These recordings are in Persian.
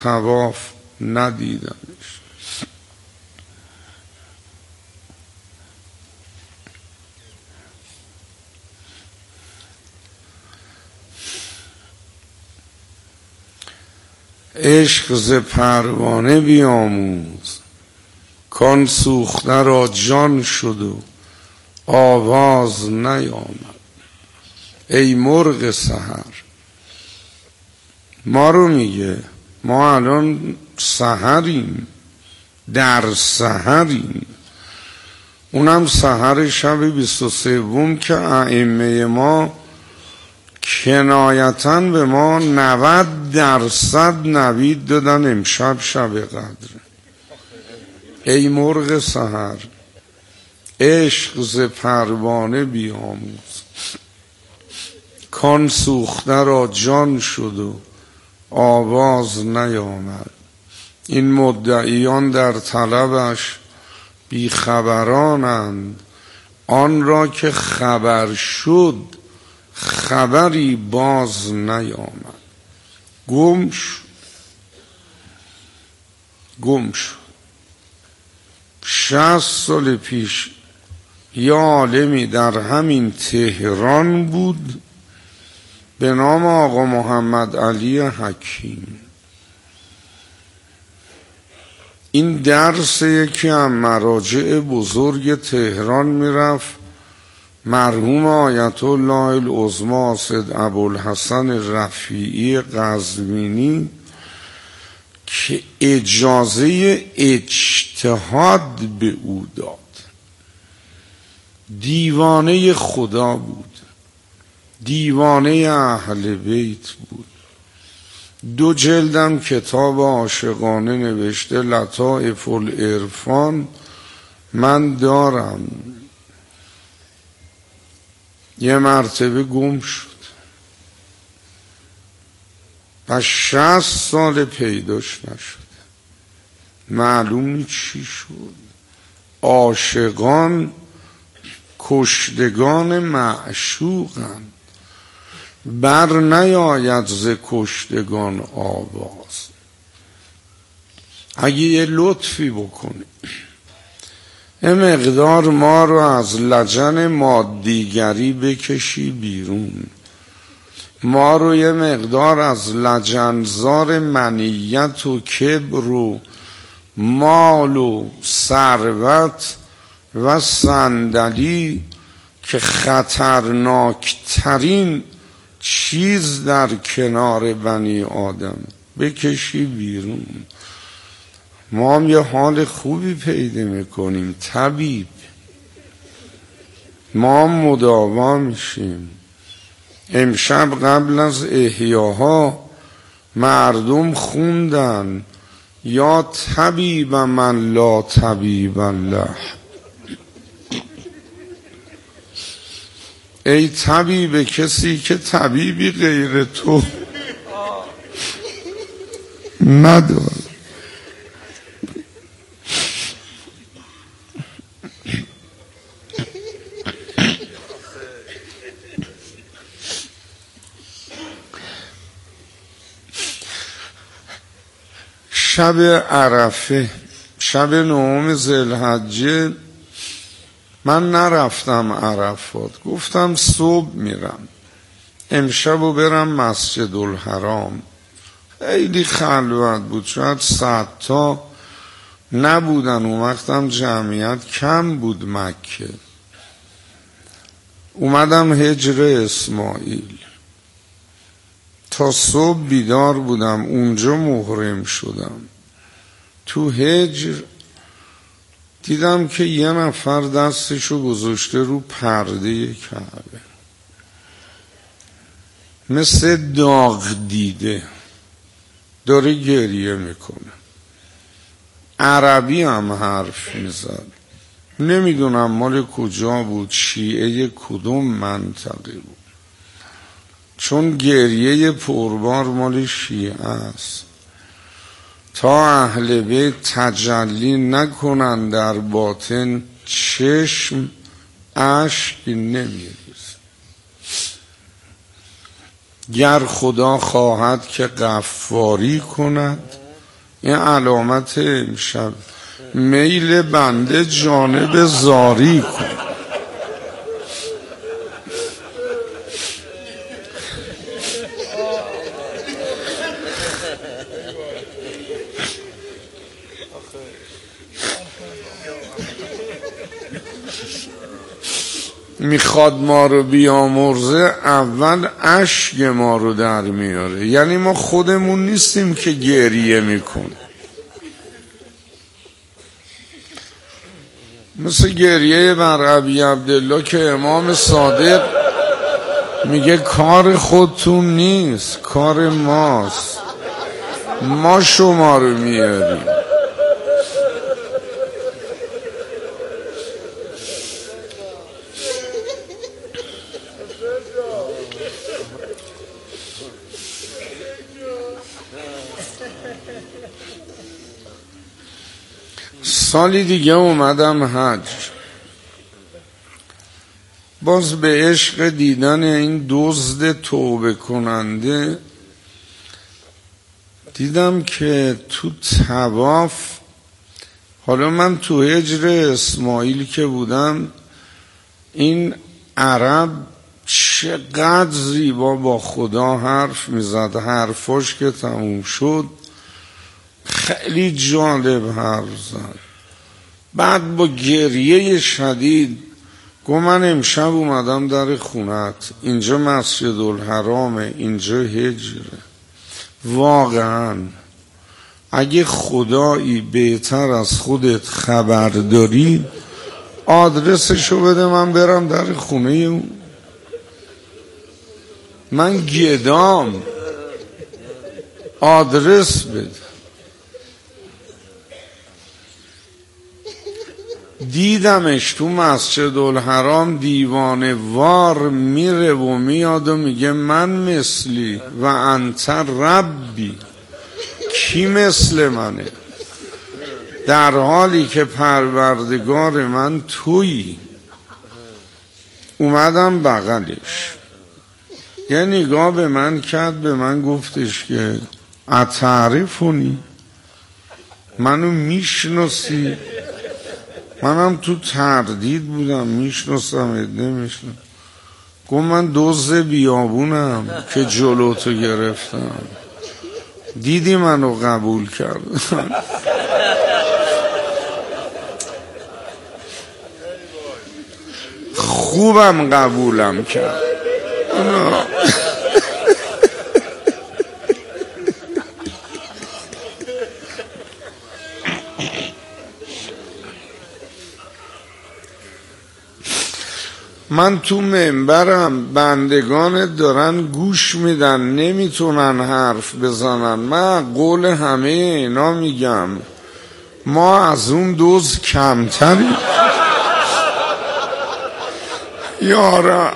طواف ندیدمش. عشق ز پروانه بیاموز، کان سوخته را جان شد و آواز نیامد. ای مرغ سحر، ما رو میگه ما الان سحریم، در سحریم، اونم سحر شب 23 که ائمه ما کنایتاً به ما 90% نوید دادن امشب شب قدره. ای مرغ سحر، عشق ز پروانه بیاموز، کان سوخته را جان شد و آواز نیامد. این مدعیان در طلبش بیخبرانند، آن را که خبر شد خبری باز نیامد. گم شد. 60 سال پیش یا عالمی در همین تهران بود به نام آقا محمد علی حکیم. این درس یکی از مراجع بزرگ تهران میرفت مرحوم آیت الله العظمی سید ابوالحسن رفیعی قزوینی که اجازه اجتهاد به او داد. دیوانه خدا بود، دیوانه اهل بیت بود. 2 جلدم کتاب عاشقانه نوشته، لطائف العرفان، من دارم. یه مرتبه گم شد و 60 سال پیداش نشد، معلوم چی شد. عاشقان کشتگان معشوقند، بر نیاید ز کشتگان آواز. اگه یه لطفی بکنی یه مقدار ما رو از لجن مادیگری بکشی بیرون، ما رو یه مقدار از لجنزار منیت و کبر و مال و ثروت و صندلی که خطرناکترین چیز در کنار بنی آدم بکشی بیرون. ما هم یه حال خوبی پیدا میکنیم. طبیب ما مداوا میشیم. امشب قبل از احیاها مردم خوندن یا طبیب من لا طبیب له. ای طبیب کسی که طبیبی غیر تو نداره. شب عرفه، شب 9 ذوالحجه، من نرفتم عرفات، گفتم صبح میرم، امشبو برم مسجد الحرام. خیلی خلوت بود، شاید 100 تا نبودن. اون وقتم جمعیت کم بود مکه. اومدم هجر اسماعیل، تا صبح بیدار بودم، اونجا محرم شدم. تو هجر دیدم که یه نفر دستشو گذاشته رو پرده کعبه، مثل داغ دیده داره گریه میکنه. عربی هم حرف میزد، نمیدونم مال کجا بود، شیعه کدوم منطقه بود، چون گریه پربار مال شیعه است. تا اهل بیت تجلی نکنن در باطن چشم اشک نمیریزه. گر خدا خواهد که غفاری کند این علامت امشب. میل بنده جانب زاری کن. میخواد ما رو بیامرزه، اول اشک ما رو در میاره. یعنی ما خودمون نیستیم که گریه میکنیم. مثل گریه بر ابی عبدالله که امام صادق میگه کار خودتون نیست، کار ماست، ما شما رو میاریم. سالی دیگه اومدم حج، باز به عشق دیدن این دزد توبه کننده دیدم که تو طواف، حالا من تو هجر اسماعیل که بودم، این عرب چقدر زیبا با خدا حرف میزد. حرفاش که تموم شد خیلی جالب حرف زد. بعد با گریه شدید گفت من امشب اومدم در خونت، اینجا مسجد الحرامه، اینجا هجره. واقعا اگه خدایی بهتر از خودت خبر داری آدرسشو بده، من برم در خونه اون. من گدام، آدرس بده. دیدمش تو مسجد الحرام دیوانه وار میره و میاد و میگه من مثلی و انت ربی، کی مثل منه؟ در حالی که پروردگار من تویی. اومدم بغلش، یه نگاه به من کرد، به من گفتش که اتعرفونی، منو میشناسی؟ منم تو تردید بودم، میشناسم نمیشناسم. گفت من دزد بیابونم که جلوتو گرفتم، دیدی منو قبول کردم. خوبم قبولم کرد. من تو منبرم، بندگان دارن گوش میدن، نمیتونن حرف بزنن. من قول همه اینا میگم ما از اون دوز کمتریم. یارا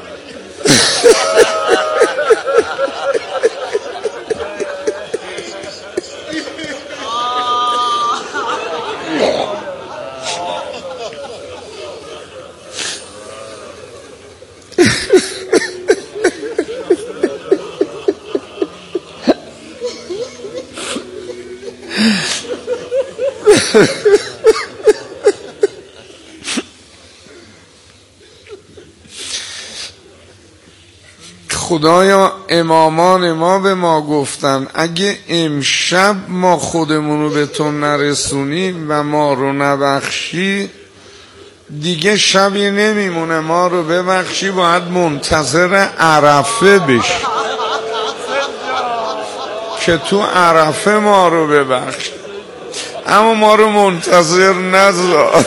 خدایا امامان ما به ما گفتن اگه امشب ما خودمونو به تو نرسونی و ما رو نبخشی دیگه شبی نمیمونه ما رو ببخشی، باید منتظر عرفه بشی که تو عرفه ما رو ببخشی، اما ما رو منتظر نذار.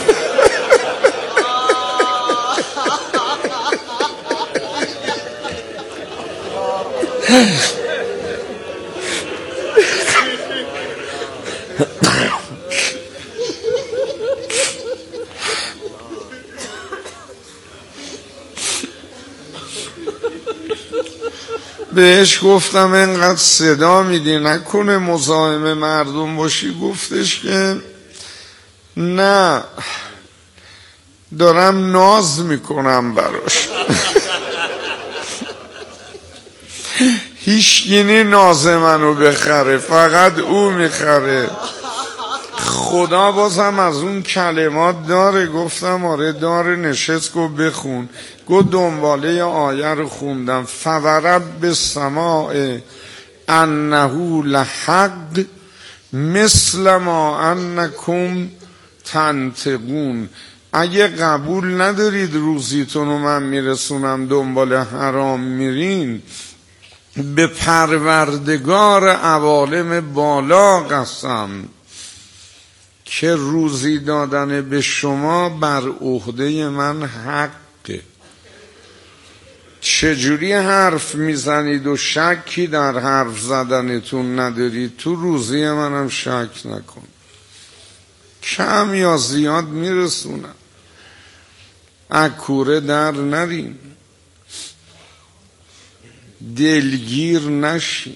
بهش گفتم اینقدر صدا میدی نکنه مزاحم مردم باشی؟ گفتش که نه، دارم ناز میکنم براش. هیچگینی ناز منو بخره، فقط او میخره. خدا بازم از اون کلمات داره. گفتم آره داره. نشست گفت بخون. گفت دنباله آیه رو خوندم. فورب بالسماء انه لحق مثل ما انکم تنطقون. اگه قبول ندارید روزیتون رو من میرسونم دنبال حرام میرین، به پروردگار عوالم بالا قسم که روزی دادن به شما بر عهده من حقه. چجوری حرف میزنید و شکی در حرف زدنتون ندارید؟ تو روزی منم شک نکن. کم یا زیاد میرسونم. اکوره در نرین، دلگیر نشین.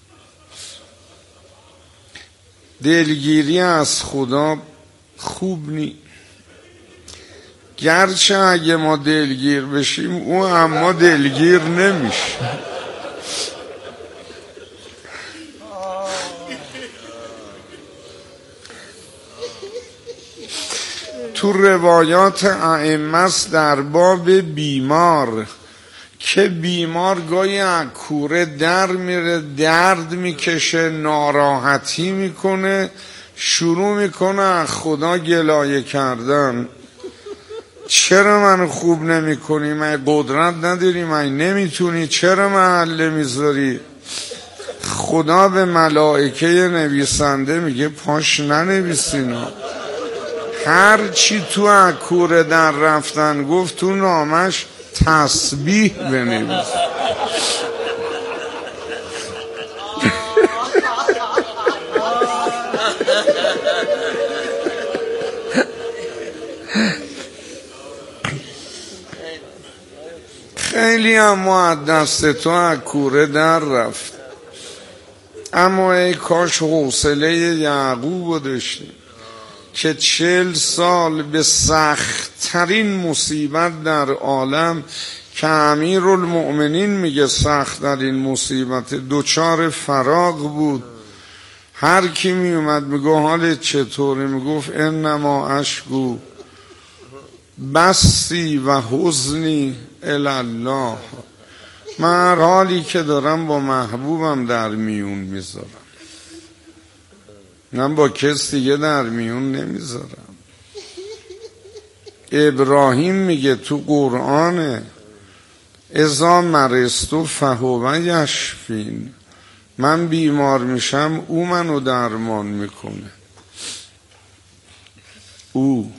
دلگیری از خدا خوب نی. گرچه اگه ما دلگیر بشیم او اما دلگیر نمیشه. تو روایات ائمه است در باب بیمار که بیمار گاهی اکوره در میره، درد میکشه، ناراحتی میکنه، شروع میکنه از خدا گلایه کردن. چرا منو خوب نمی کنی؟ من قدرت نداری؟ من نمیتونی؟ چرا محله میذاری؟ خدا به ملائکه نویسنده میگه پاش ننویسینا. هر چی تو اکوره در رفتن گفت تو نامش تسبیح بنویس. خیلی اما از دست تو اکوره در رفت. اما ای کاش حوصله یعقوب داشتیم که 40 سال به سخت‌ترین مصیبت در عالم که امیرالمؤمنین میگه سخت‌ترین مصیبت دوچار فراق بود. هر کی می اومد میگه حالت چطوره؟ میگفت انما اشکو بسی و حزنی الله. من هر حالی که دارم با محبوبم در میون میذارم، من با کس دیگه در میون نمیذارم. ابراهیم میگه تو قرآن اذا مرضت فهو یشفین، من بیمار میشم او منو درمان میکنه. او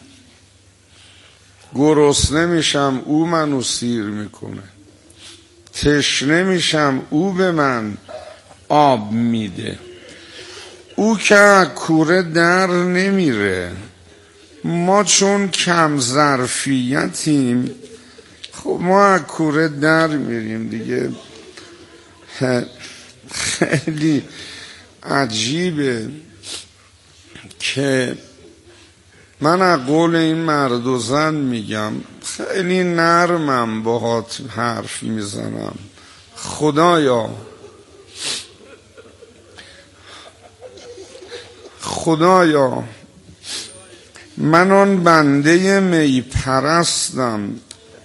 گرسنه میشم او منو سیر میکنه. تشنه میشم او به من آب میده. او که کوره در نمیره. ما چون کم ظرفیتیم خب ما کوره در میریم دیگه. خیلی عجیبه که من از قول این مرد و زن میگم خیلی نرمم باهات حرف میزنم. خدایا من آن بنده می پرستم،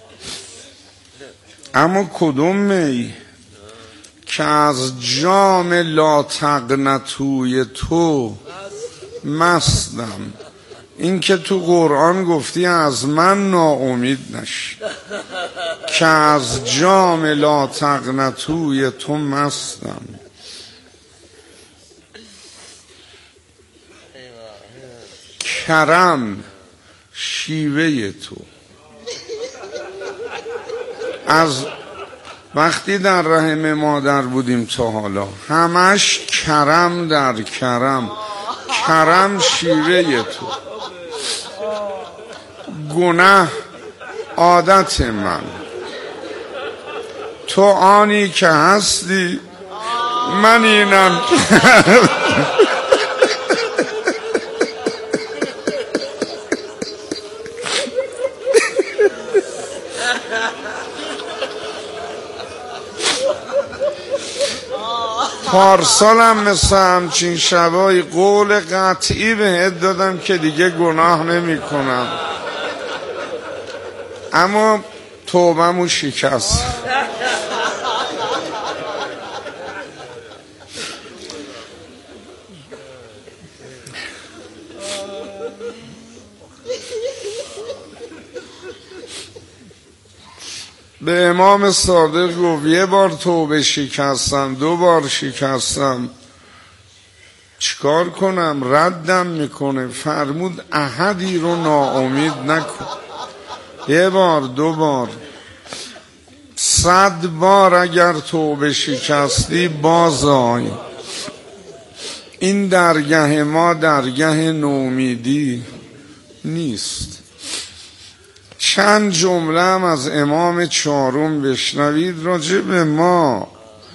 اما کدوم می؟ که از جام لا تقنطوی تو مستم. این که تو قرآن گفتی از من ناامید نشی، که از جام لا تقنطوی تو مستم. کرم شیوه تو. از وقتی در رحم مادر بودیم تا حالا همش کرم در کرم، کرم شیوه تو. گناه عادت من، تو آنی که هستی من اینم. پارسالم مثل همچین شبایی قول قطعی بهت دادم که دیگه گناه نمی کنم، اما توبه‌مو شکست. به امام صادق گفت یه بار توبه شکستم، 2 بار شکستم، چیکار کنم؟ ردم میکنه. فرمود احدی رو ناامید نکن. 1 بار 2 بار 100 بار اگر توبه شکستی باز آی. این درگاه ما درگاه نومیدی نیست. چند جمله هم از امام 4 بشنوید راجع به ما.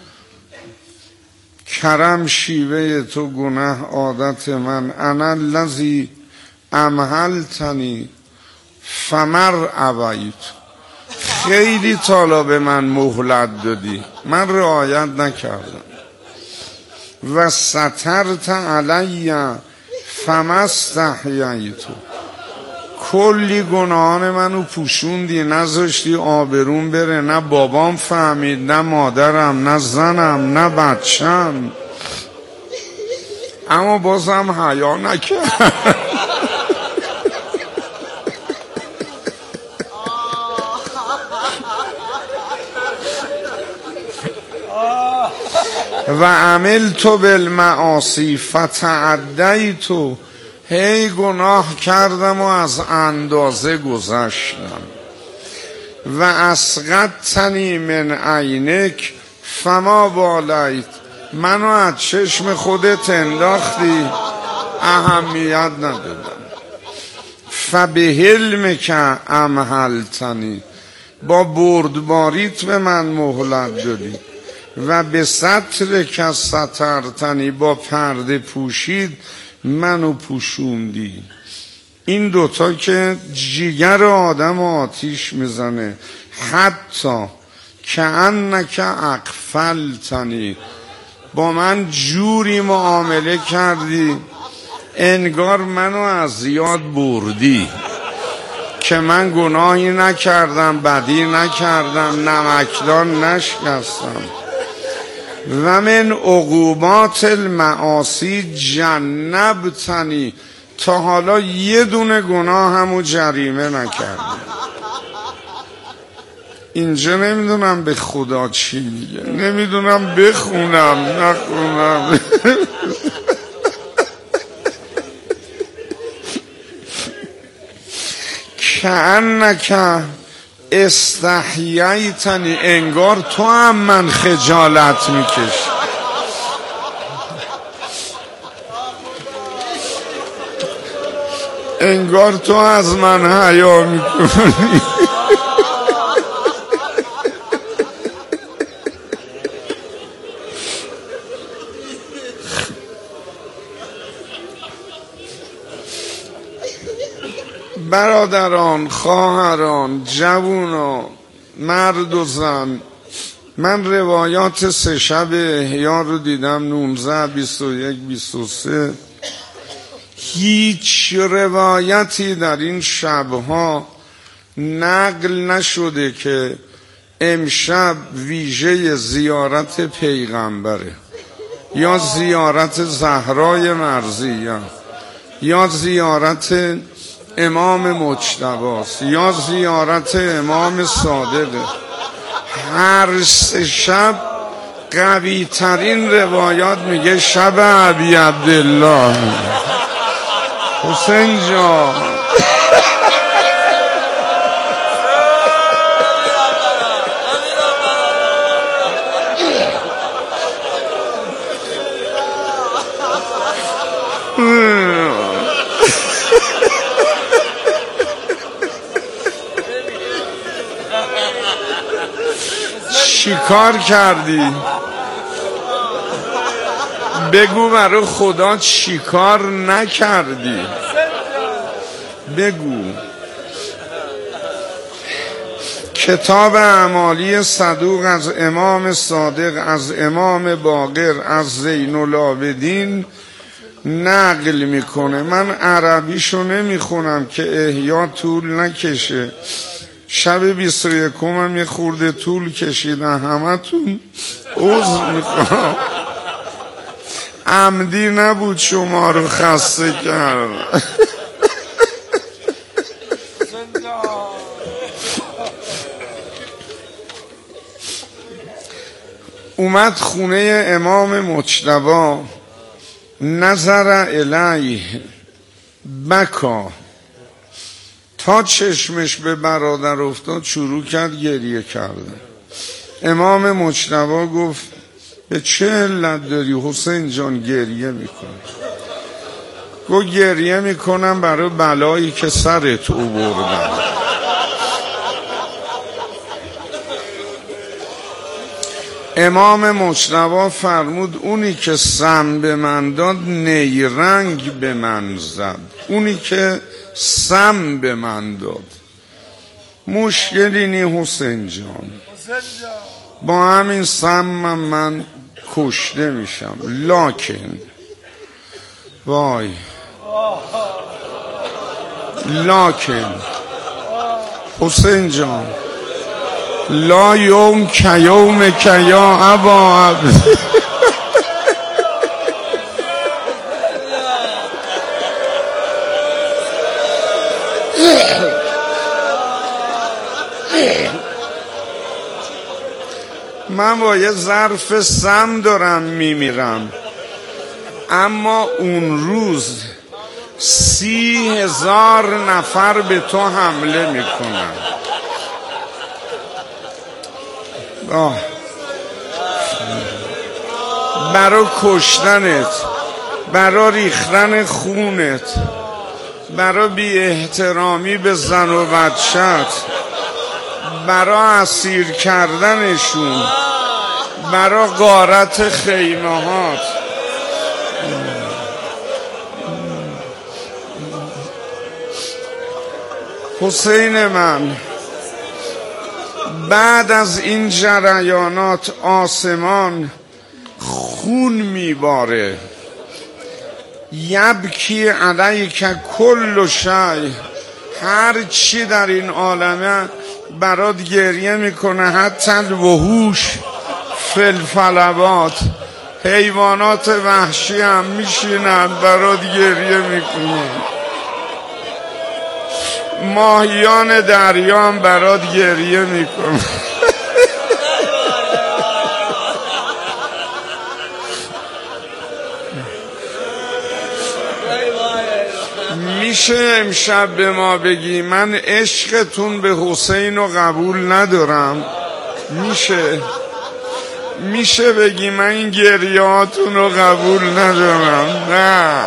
کرم شیوه تو، گناه عادت من، انا الذی امهلتنی فمر ابیت. خیلی تالا به من مهلت دادی، من رعایت نکردم. و سترت علی فما استحییت. کلی گناهان منو پوشوندی، نذاشتی آبروم بره. نه بابام فهمید، نه مادرم، نه زنم، نه بچم، اما بازم حیا نکرد. و عملت بالمعاصی فتعدیت. هی گناه کردم و از اندازه گذشتم. و اسقطتنی من عینک فما بالیت. منو از چشم خودت انداختی، اهمیت ندادم. فبحلمک امهلتنی. با بردباریت به من مهلت دادی. و به سترک سترتنی. با پرده پوشید منو پوشوندی. این 2 که جیگر آدم آتیش میزنه. حتی که انک اغفلتنی. با من جوری معامله کردی انگار منو از یاد بردی، که من گناهی نکردم، بدی نکردم، نمکدان نشکستم. و من عقوبات المعاصی جنبتنی. تا حالا 1 دونه گناه همو جریمه نکردم. اینجا نمیدونم به خدا چی میگه، نمیدونم بخونم نخونم. کأنک استحییتنی. انگار تو هم من خجالت میکشی. انگار تو از من حیا میکنی. برادران، خواهران، جوونا، مرد و زن، من روایات 3 شب احیا رو دیدم، 19 21 23. هیچ روایتی در این شبها نقل نشده که امشب ویژه زیارت پیغمبره، یا زیارت زهرای مرضیه، یا زیارت امام مجتباست، یا زیارت امام صادقه. هر 3 شب قوی ترین روایات میگه شب ابی عبدالله. حسین جان چیکار کردی؟ بگو برای خدا چیکار کتاب اعمالی صدوق از امام صادق از امام باقر از زین العابدین نقل میکنه. من عربیشو نمیخونم که احیا طول نکشه. شب 21 هم یه خورده طول کشیدن، همه تون عذر میخوام، عمدی نبود شما رو خسته کرد. اومد خونه امام مجتبی، نظر الیه بکا، تا چشمش به برادر افتاد شروع کرد گریه کردن. امام مجتبی گفت به چه علت داری حسین جان گریه میکنی؟ گفت گریه میکنم برای بلایی که سرت آوردم. امام مجتبی فرمود اونی که سم به من داد نیرنگ به من زد، اونی که سم به من داد. مشکلی نی حسین جان، با همین سم من کشته میشم، لاکن وای لاکن حسین جان لا یوم که یوم که یا ابا عبد. من با یه ظرف سم دارم میمیرم، اما اون روز 30,000 نفر به تو حمله میکنن. برا کشتنت، برا ریختن خونت، برا بی احترامی به زن و بچت، برا اسیر کردنشون، برا غارت خیمه هات. حسین من، بعد از این جریانات آسمان خون میباره. یبکی علیک کل شی، هر چی در این عالمه برات گریه میکنه، حتی الوحوش فی الفلوات، حیوانات وحشی هم میشینن برات گریه میکنن، ماهیان دریا هم برات گریه میکنن. میشه امشب به ما بگی من عشقتون به حسین رو قبول ندارم؟ میشه بگی من این گریهاتون رو قبول ندارم؟ نه.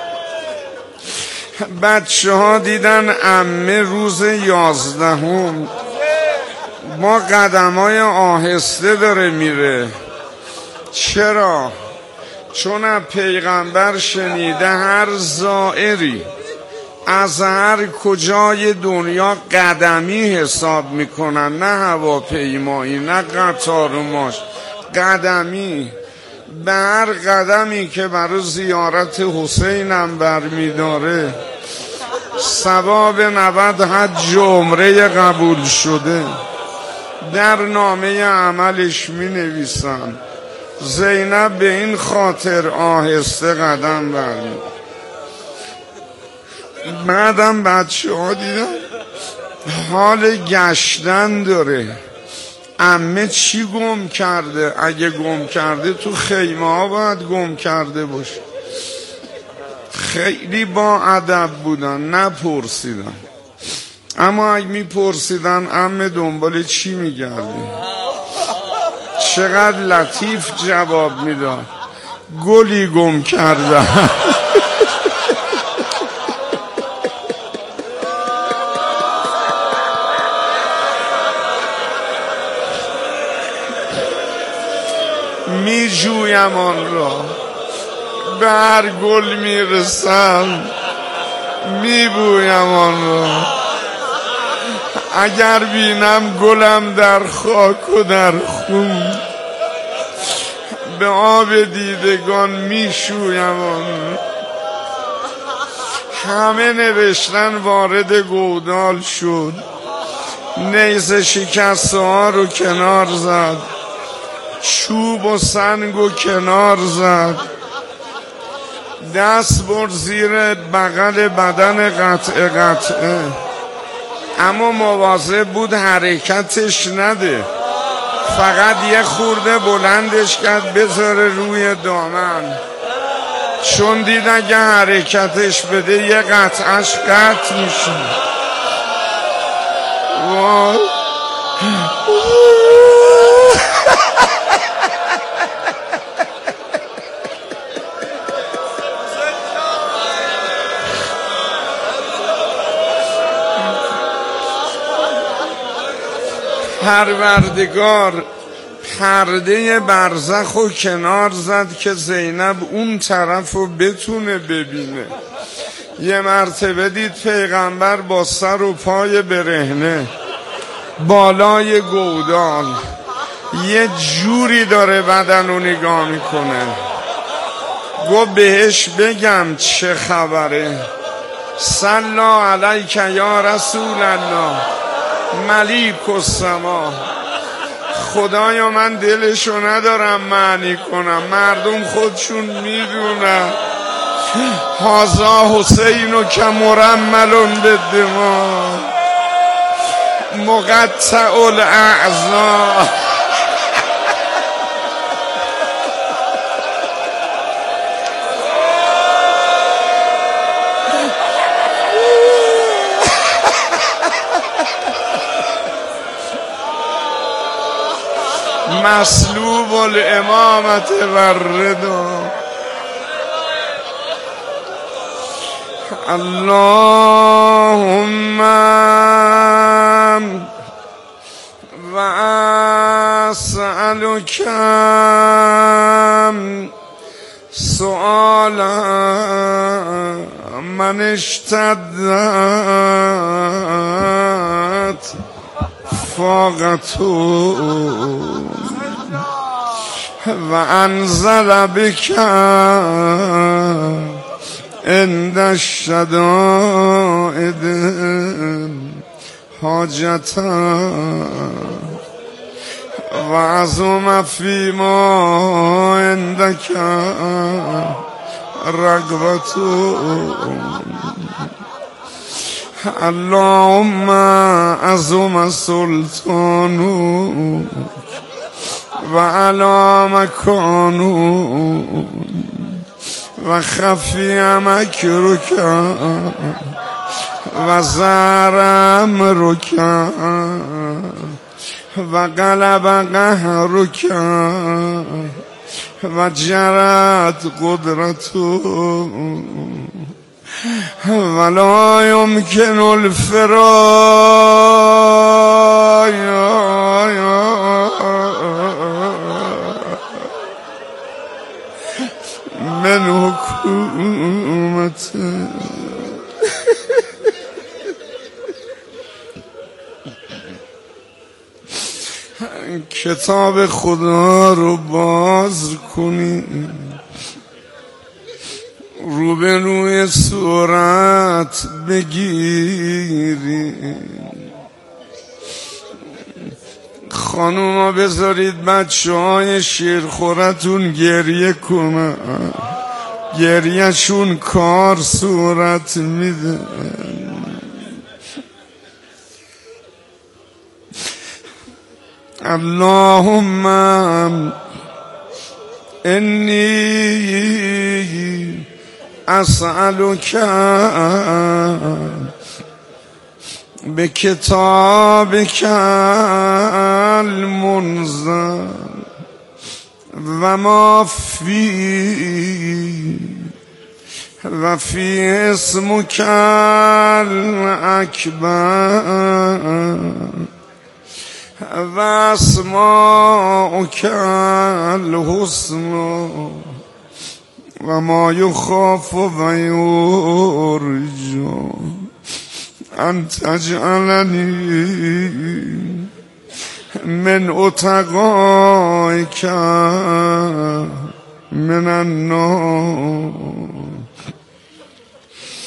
بچه ها دیدن عمه روز 11 ما قدمای آهسته داره میره. چرا؟ چون از پیغمبر شنیده هر زائری از هر کجای دنیا قدمی حساب میکنن، نه هواپیمایی، نه قطار و ماش، قدمی. به هر قدمی که برای زیارت حسینم برمیداره ثواب 90 حج و عمره قبول شده. در نامه عملش می نویسن زینب به این خاطر آهسته قدم برمید. بعدم بچه ها دیدن حال گشتن داره. عمه چی گم کرده؟ اگه گم کرده تو خیمه ها باید گم کرده باشه. خیلی با ادب بودن، نپرسیدن. اما اگه میپرسیدن عمه دنبال چی میگردی؟ چقدر لطیف جواب میداد، گلی گم کرده. می جویم آن را، به هر گل می بویم آن را. اگر بینم گلم در خاک و در خون، به آب دیدگان میشویم آن. همه نوشتن وارد گودال شد، نیزه شکسته ها رو کنار زد، چوب و سنگ و کنار زد، دست برد زیر بغل بدن قطعه قطعه، اما مواظب بود حرکتش نده، فقط یه خورده بلندش کرد بذاره روی دامن، چون دید اگه حرکتش بده یه قطعش قطع میشه. پروردگار پرده برزخ رو کنار زد که زینب اون طرف رو بتونه ببینه. یه مرتبه دید پیغمبر با سر و پای برهنه بالای گودال یه جوری داره بدن رو نگاه میکنه. گو بهش بگم چه خبره؟ صلا علیک یا رسول الله ملیک السما. خدایا من دلشو ندارم معنی کنم، مردم خودشون میدونن. هازا حسین که مرملون به دما مقطع الاعضا. مسلوب الامامت و الرضا. اللهم و اسألک سؤال من اشتدت فاقته و انزل بک عند الشدائد حاجتا و عظم فیما عندک رغبته. اللهم عظم سلطانو و علی مکانو و خفی مکرک و زهر امرک و غلب قهرک و جرت قدرتو ولا يمكن الفرار من حکومت. کتاب خدا رو باز کنی، روبروی صورت بگیری. خانوما بذارید بچه های شیرخورتون گریه کنن، گریهشون کار صورت میده. اللهم انی اسألک به کتابک المنزل و ما فی و فی اسمک الاکبر و اسماؤک الحسنی و ما یخاف و یرجو ان تجعلنی من اتقایک من النار.